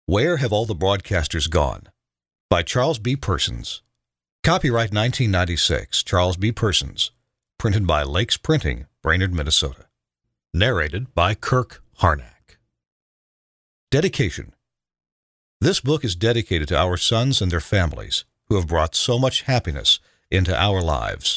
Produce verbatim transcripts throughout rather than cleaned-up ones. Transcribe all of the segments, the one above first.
Where Have All the Broadcasters Gone? By Charles B. Persons. Copyright nineteen ninety-six, Charles B. Persons. Printed by Lakes Printing, Brainerd, Minnesota. Narrated by Kirk Harnack. Dedication. This book is dedicated to our sons and their families who have brought so much happiness into our lives.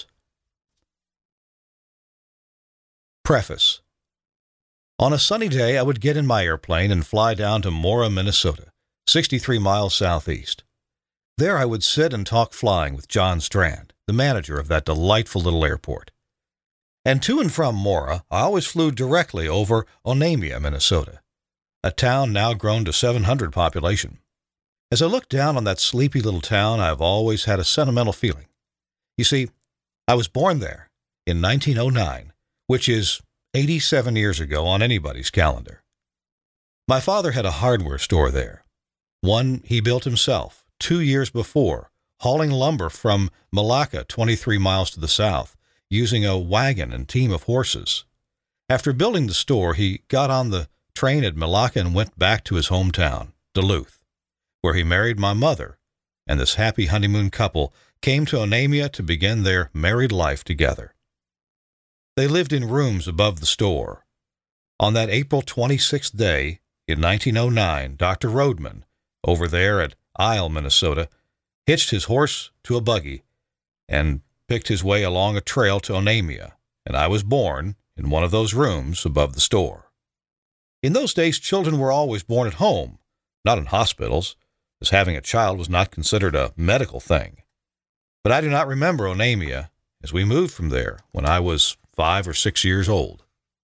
Preface. On a sunny day, I would get in my airplane and fly down to Mora, Minnesota, sixty-three miles southeast. There I would sit and talk flying with John Strand, the manager of that delightful little airport. And to and from Mora, I always flew directly over Onamia, Minnesota, a town now grown to seven hundred population. As I look down on that sleepy little town, I've always had a sentimental feeling. You see, I was born there in nineteen oh nine, which is eighty-seven years ago on anybody's calendar. My father had a hardware store there, one he built himself two years before, hauling lumber from Malacca twenty-three miles to the south, using a wagon and team of horses. After building the store, he got on the train at Malacca and went back to his hometown, Duluth, where he married my mother, and this happy honeymoon couple came to Onamia to begin their married life together. They lived in rooms above the store. On that April twenty-sixth day in nineteen oh nine, Doctor Roadman, over there at Isle, Minnesota, hitched his horse to a buggy and picked his way along a trail to Onamia, and I was born in one of those rooms above the store. In those days, children were always born at home, not in hospitals, as having a child was not considered a medical thing. But I do not remember Onamia, as we moved from there when I was five or six years old.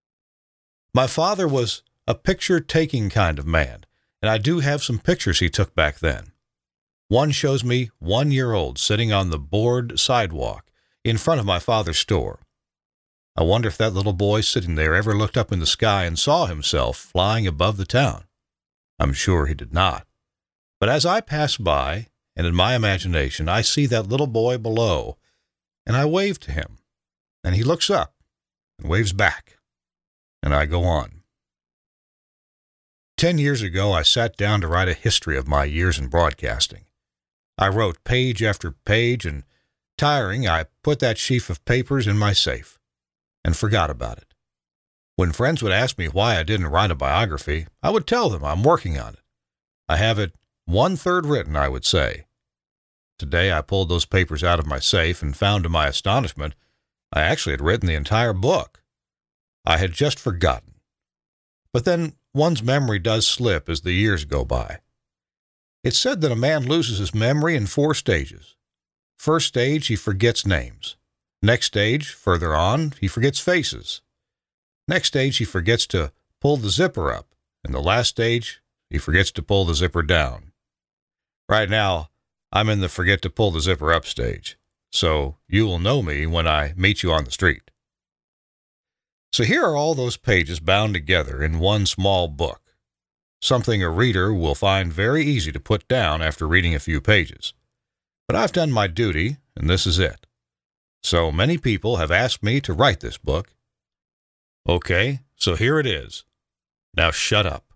My father was a picture-taking kind of man, and I do have some pictures he took back then. One shows me one year old sitting on the board sidewalk in front of my father's store. I wonder if that little boy sitting there ever looked up in the sky and saw himself flying above the town. I'm sure he did not. But as I pass by, and in my imagination, I see that little boy below, and I wave to him, and he looks up and waves back, and I go on. Ten years ago, I sat down to write a history of my years in broadcasting. I wrote page after page, and tiring, I put that sheaf of papers in my safe and forgot about it. When friends would ask me why I didn't write a biography, I would tell them I'm working on it. I have it one-third written, I would say. Today, I pulled those papers out of my safe and found to my astonishment I actually had written the entire book. I had just forgotten. But then one's memory does slip as the years go by. It's said that a man loses his memory in four stages. First stage, he forgets names. Next stage, further on, he forgets faces. Next stage, he forgets to pull the zipper up. And the last stage, he forgets to pull the zipper down. Right now, I'm in the forget to pull the zipper up stage, so you will know me when I meet you on the street. So here are all those pages bound together in one small book, something a reader will find very easy to put down after reading a few pages. But I've done my duty, and this is it. So many people have asked me to write this book. Okay, so here it is. Now shut up.